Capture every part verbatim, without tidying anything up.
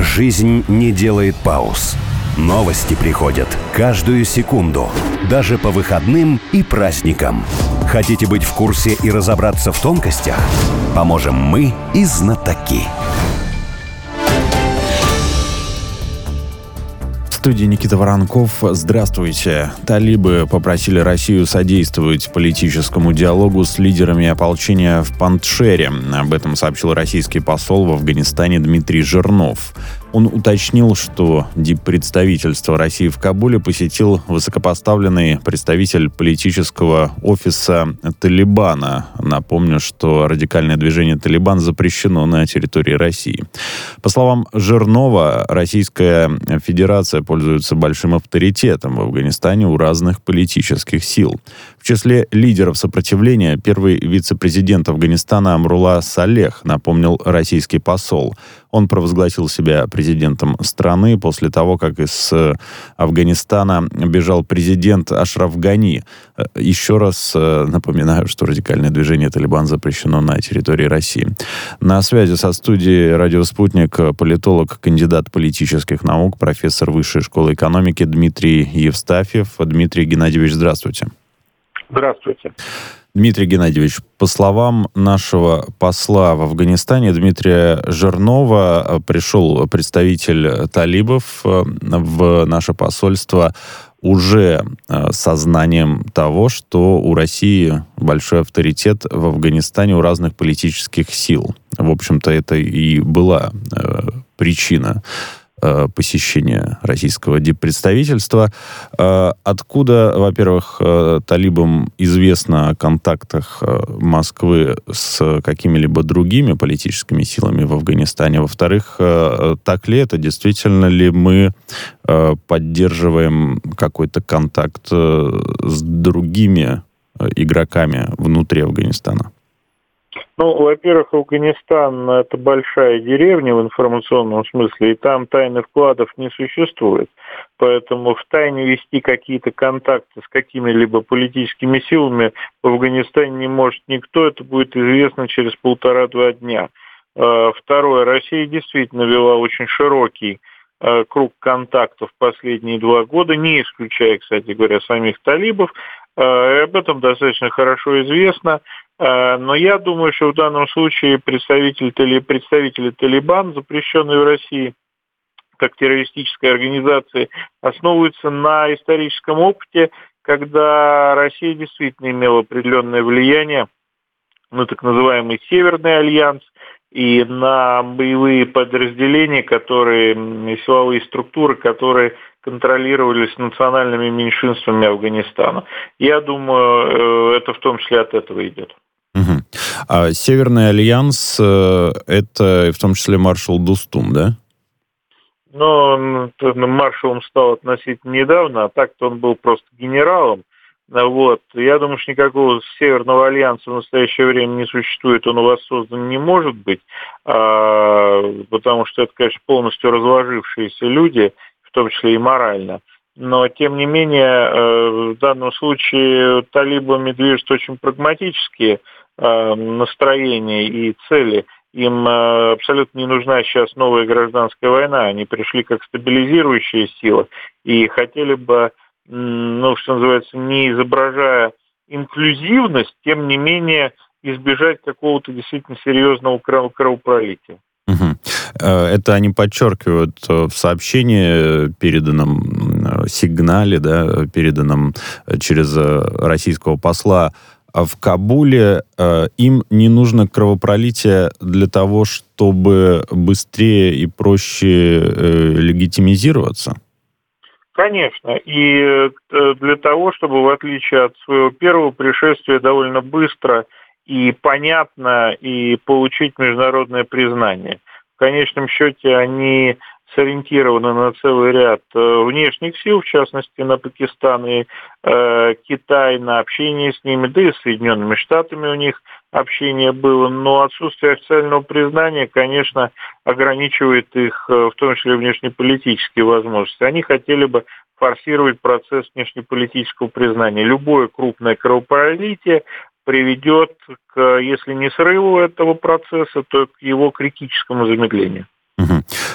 Жизнь не делает пауз. Новости приходят каждую секунду, даже по выходным и праздникам. Хотите быть в курсе и разобраться в тонкостях? Поможем мы и знатоки. В студии Никита Воронков. Здравствуйте. Талибы попросили Россию содействовать политическому диалогу с лидерами ополчения в Панджшере. Об этом сообщил российский посол в Афганистане Дмитрий Жирнов. Он уточнил, что диппредставительство России в Кабуле посетил высокопоставленный представитель политического офиса Талибана. Напомню, что радикальное движение «Талибан» запрещено на территории России. По словам Жирнова, Российская Федерация пользуется большим авторитетом в Афганистане у разных политических сил. В числе лидеров сопротивления первый вице-президент Афганистана Амрулла Салех, напомнил российский посол. Он провозгласил себя президентом страны после того, как из Афганистана бежал президент Ашраф Гани. Еще раз напоминаю, что радикальное движение «Талибан» запрещено на территории России. На связи со студией «Радио Спутник» политолог, кандидат политических наук, профессор Высшей школы экономики Дмитрий Евстафьев. Дмитрий Геннадьевич, здравствуйте. Здравствуйте. Дмитрий Геннадьевич, по словам нашего посла в Афганистане Дмитрия Жирнова, пришел представитель талибов в наше посольство уже со знанием того, что у России большой авторитет в Афганистане у разных политических сил. В общем-то, это и была причина посещения российского диппредставительства. Откуда, во-первых, талибам известно о контактах Москвы с какими-либо другими политическими силами в Афганистане? Во-вторых, так ли это? Действительно ли мы поддерживаем какой-то контакт с другими игроками внутри Афганистана? Ну, во-первых, Афганистан – это большая деревня в информационном смысле, и там тайных вкладов не существует. Поэтому в тайне вести какие-то контакты с какими-либо политическими силами в Афганистане не может никто. Это будет известно через полтора-два дня. Второе. Россия действительно вела очень широкий круг контактов последние два года, не исключая, кстати говоря, самих талибов. Об этом достаточно хорошо известно. Но я думаю, что в данном случае представители, представители Талибан, запрещенные в России как террористической организации, основываются на историческом опыте, когда Россия действительно имела определенное влияние на так называемый Северный альянс и на боевые подразделения, которые, силовые структуры, которые контролировались национальными меньшинствами Афганистана. Я думаю, это в том числе от этого идет. Угу. А Северный альянс — это в том числе маршал Достум, да? Ну, маршалом стал относительно недавно, а так-то он был просто генералом. Вот. Я думаю, что никакого Северного альянса в настоящее время не существует, он у вас создан не может быть, потому что это, конечно, полностью разложившиеся люди, в том числе и морально. Но, тем не менее, в данном случае талибами движут очень прагматические настроения и цели. Им абсолютно не нужна сейчас новая гражданская война. Они пришли как стабилизирующая сила и хотели бы, ну, что называется, не изображая инклюзивность, тем не менее избежать какого-то действительно серьезного кровопролития. Это они подчеркивают в сообщении, переданном сигнале, да, переданном через российского посла в Кабуле. Им не нужно кровопролитие для того, чтобы быстрее и проще легитимизироваться? Конечно. И для того, чтобы, в отличие от своего первого пришествия, довольно быстро и понятно и получить международное признание. В конечном счете они сориентированы на целый ряд внешних сил, в частности на Пакистан и э, Китай, на общение с ними, да и с Соединенными Штатами у них общение было, но отсутствие официального признания, конечно, ограничивает их, в том числе внешнеполитические возможности. Они хотели бы форсировать процесс внешнеполитического признания. Любое крупное кровопролитие приведет к, если не срыву этого процесса, то к его критическому замедлению. Угу.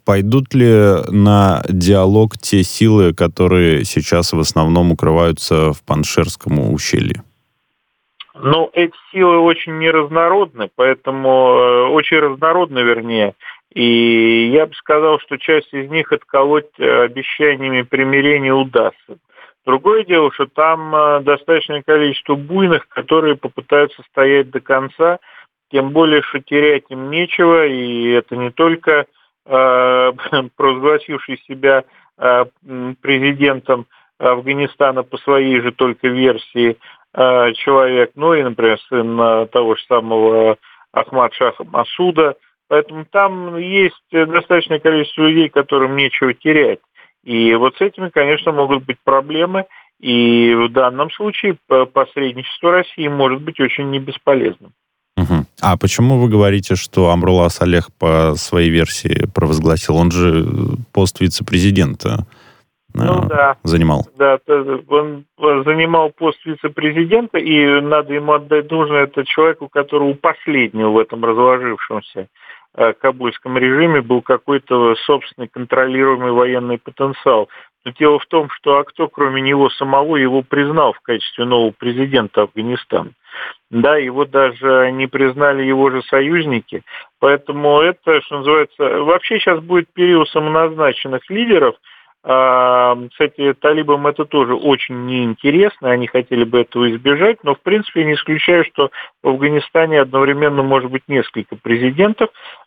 Пойдут ли на диалог те силы, которые сейчас в основном укрываются в Паншерском ущелье? Ну, эти силы очень неразнородны, поэтому очень разнородны, вернее. И я бы сказал, что часть из них отколоть обещаниями примирения удастся. Другое дело, что там достаточное количество буйных, которые попытаются стоять до конца, тем более, что терять им нечего, и это не только э, провозгласивший себя э, президентом Афганистана по своей же только версии э, человек, ну и, например, сын того же самого Ахмад Шаха Масуда. Поэтому там есть достаточное количество людей, которым нечего терять. И вот с этими, конечно, могут быть проблемы, и в данном случае посредничество России может быть очень не бесполезным. Угу. А почему вы говорите, что Амрулла Салех по своей версии провозгласил? Он же пост вице-президента ну, э, да. занимал. Да, он занимал пост вице-президента, и надо ему отдать должное, это человек, у которого у последнего в этом разложившемся кабульском режиме был какой-то собственный контролируемый военный потенциал. Но дело в том, что а кто, кроме него самого, его признал в качестве нового президента Афганистана. Да, его даже не признали его же союзники. Поэтому это, что называется, вообще сейчас будет период самоназначенных лидеров. Кстати, талибам это тоже очень неинтересно, они хотели бы этого избежать, но в принципе не исключаю, что в Афганистане одновременно может быть несколько президентов,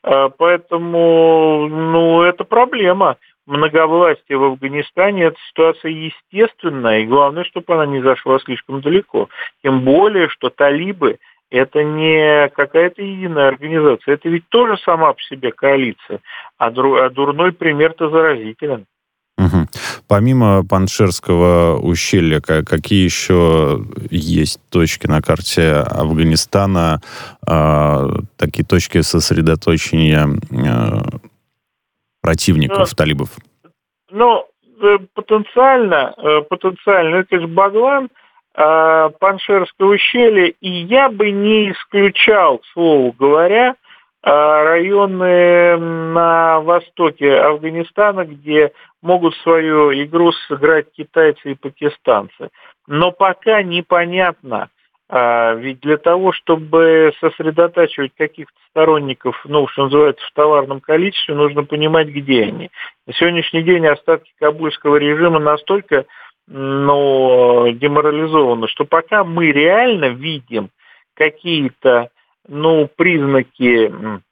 поэтому ну, это проблема. Многовластие в Афганистане – это ситуация естественная, и главное, чтобы она не зашла слишком далеко. Тем более, что талибы – это не какая-то единая организация, это ведь тоже сама по себе коалиция, а дурной пример-то заразителен. Угу. Помимо Паншерского ущелья, какие еще есть точки на карте Афганистана, э, такие точки сосредоточения э, противников ну, талибов? Ну, потенциально, потенциально, это же Баглан, э, Паншерское ущелье, и я бы не исключал, к слову говоря, районы на востоке Афганистана, где могут свою игру сыграть китайцы и пакистанцы. Но пока непонятно, ведь для того, чтобы сосредотачивать каких-то сторонников, ну, что называется, в товарном количестве, нужно понимать, где они. На сегодняшний день остатки кабульского режима настолько ну, деморализованы, что пока мы реально видим какие-то ну, признаки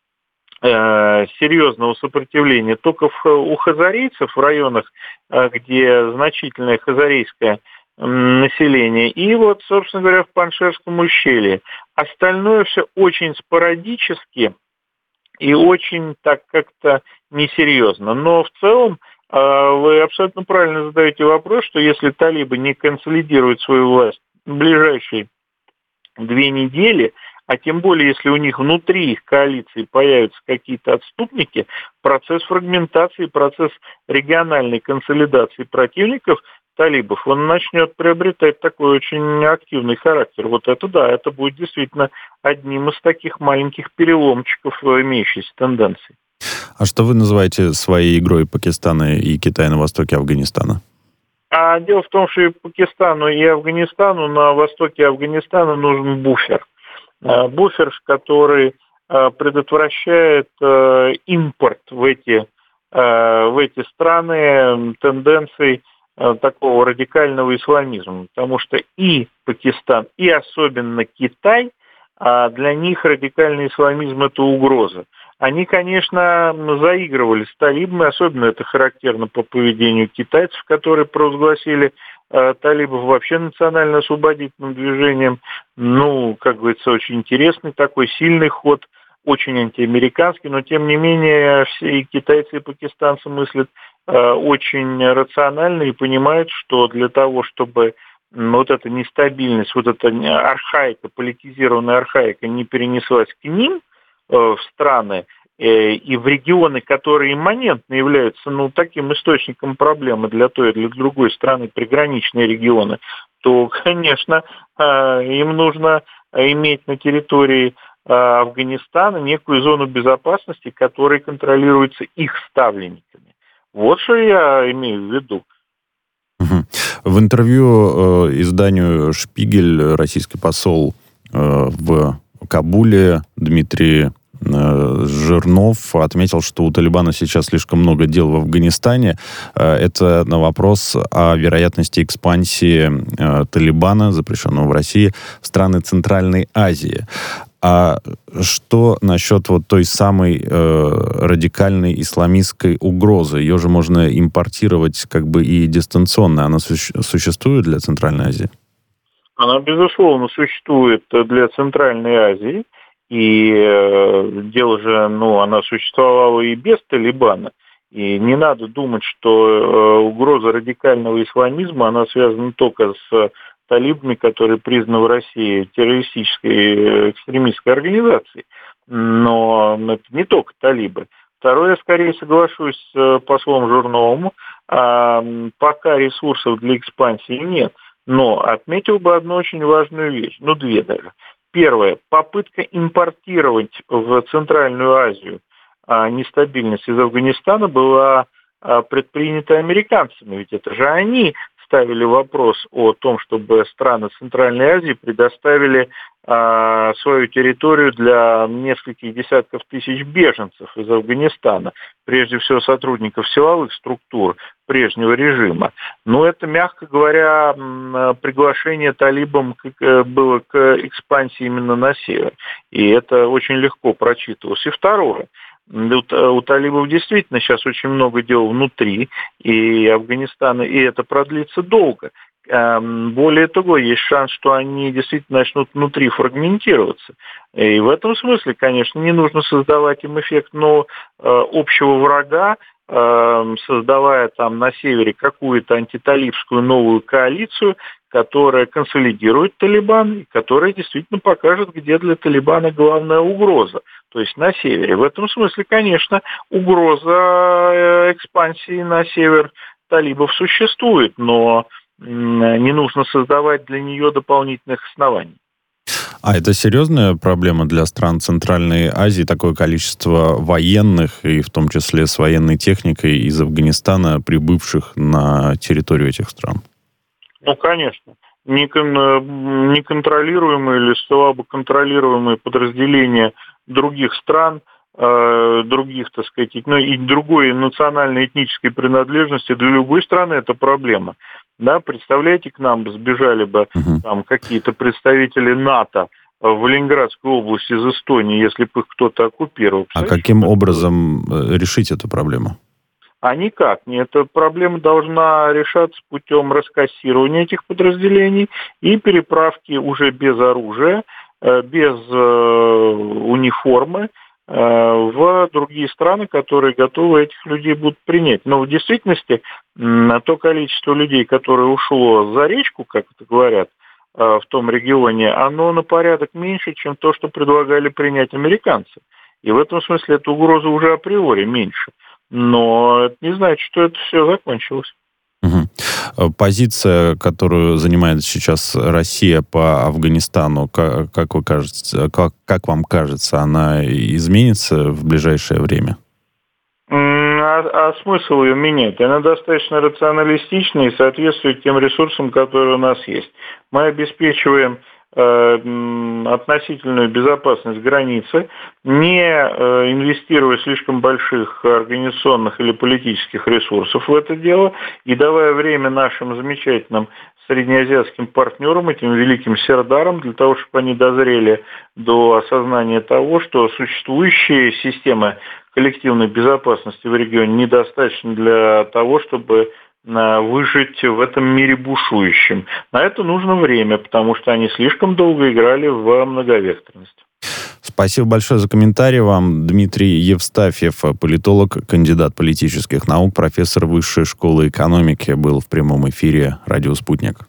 э, серьезного сопротивления только в, у хазарийцев в районах, э, где значительное хазарийское э, население, и вот, собственно говоря, в Паншерском ущелье. Остальное все очень спорадически и очень так как-то несерьезно. Но в целом э, вы абсолютно правильно задаете вопрос, что если талибы не консолидируют свою власть в ближайшие две недели, а тем более, если у них внутри их коалиции появятся какие-то отступники, процесс фрагментации, процесс региональной консолидации противников талибов, он начнет приобретать такой очень активный характер. Вот это да, это будет действительно одним из таких маленьких переломчиков имеющейся тенденции. А что вы называете своей игрой Пакистана и Китая на востоке Афганистана? А дело в том, что и Пакистану, и Афганистану на востоке Афганистана нужен буфер. Буфер, который предотвращает импорт в эти, в эти страны тенденций такого радикального исламизма. Потому что и Пакистан, и особенно Китай, для них радикальный исламизм – это угроза. Они, конечно, заигрывали с талибами, особенно это характерно по поведению китайцев, которые провозгласили э, талибов вообще национально-освободительным движением. Ну, как говорится, очень интересный такой сильный ход, очень антиамериканский, но тем не менее все и китайцы, и пакистанцы мыслят э, очень рационально и понимают, что для того, чтобы вот эта нестабильность, вот эта архаика, политизированная архаика не перенеслась к ним, в страны и в регионы, которые имманентно являются ну, таким источником проблемы для той и для другой страны, приграничные регионы, то, конечно, им нужно иметь на территории Афганистана некую зону безопасности, которая контролируется их ставленниками. Вот что я имею в виду. В интервью э, изданию «Шпигель» российский посол э, в Кабуле Дмитрий э, Жирнов отметил, что у Талибана сейчас слишком много дел в Афганистане. Э, это на вопрос о вероятности экспансии э, Талибана, запрещенного в России, в страны Центральной Азии. А что насчет вот той самой э, радикальной исламистской угрозы? Ее же можно импортировать как бы и дистанционно. Она су- существует для Центральной Азии? Она, безусловно, существует для Центральной Азии. И э, дело же, ну, она существовала и без Талибана. И не надо думать, что э, угроза радикального исламизма, она связана только с талибами, которые признаны в России террористической экстремистской организацией. Но это не только талибы. Второе, я скорее соглашусь с послом Жирновым, пока ресурсов для экспансии нет. Но отметил бы одну очень важную вещь, ну две даже. Первое, попытка импортировать в Центральную Азию нестабильность из Афганистана была предпринята американцами, ведь это же они ставили вопрос о том, чтобы страны Центральной Азии предоставили а, свою территорию для нескольких десятков тысяч беженцев из Афганистана, прежде всего сотрудников силовых структур прежнего режима. Но это, мягко говоря, приглашение талибам к, было к экспансии именно на север. И это очень легко прочитывалось. И второе. У талибов действительно сейчас очень много дел внутри и Афганистана, и это продлится долго. Более того, есть шанс, что они действительно начнут внутри фрагментироваться. И в этом смысле, конечно, не нужно создавать им эффект, но общего врага, создавая там на севере какую-то антиталибскую новую коалицию, которая консолидирует Талибан, и которая действительно покажет, где для Талибана главная угроза. То есть на севере. В этом смысле, конечно, угроза экспансии на север талибов существует, но не нужно создавать для нее дополнительных оснований. А это серьезная проблема для стран Центральной Азии, такое количество военных, и в том числе с военной техникой из Афганистана, прибывших на территорию этих стран? Ну, конечно. Неконтролируемые или слабо контролируемые подразделения других стран, э, других, так сказать, ну и другой национальной этнической принадлежности для любой страны это проблема. Да, представляете, к нам бы сбежали бы uh-huh. там какие-то представители НАТО в Ленинградской области из Эстонии, если бы их кто-то оккупировал. А каким образом решить эту проблему? А никак. Эта проблема должна решаться путем раскассирования этих подразделений и переправки уже без оружия, без униформы в другие страны, которые готовы этих людей будут принять. Но в действительности то количество людей, которое ушло за речку, как это говорят, в том регионе, оно на порядок меньше, чем то, что предлагали принять американцы. И в этом смысле эта угроза уже априори меньше. Но это не значит, что это все закончилось. Угу. Позиция, которую занимает сейчас Россия по Афганистану, как, как вы кажется, как, как вам кажется, она изменится в ближайшее время? А, а смысл ее менять? Она достаточно рационалистична и соответствует тем ресурсам, которые у нас есть. Мы обеспечиваем относительную безопасность границы, не инвестируя слишком больших организационных или политических ресурсов в это дело и давая время нашим замечательным среднеазиатским партнерам, этим великим сердарам, для того, чтобы они дозрели до осознания того, что существующие системы коллективной безопасности в регионе недостаточны для того, чтобы выжить в этом мире бушующем. На это нужно время, потому что они слишком долго играли в многовекторность. Спасибо большое за комментарий вам. Дмитрий Евстафьев, политолог, кандидат политических наук, профессор Высшей школы экономики, был в прямом эфире «Радио Спутник».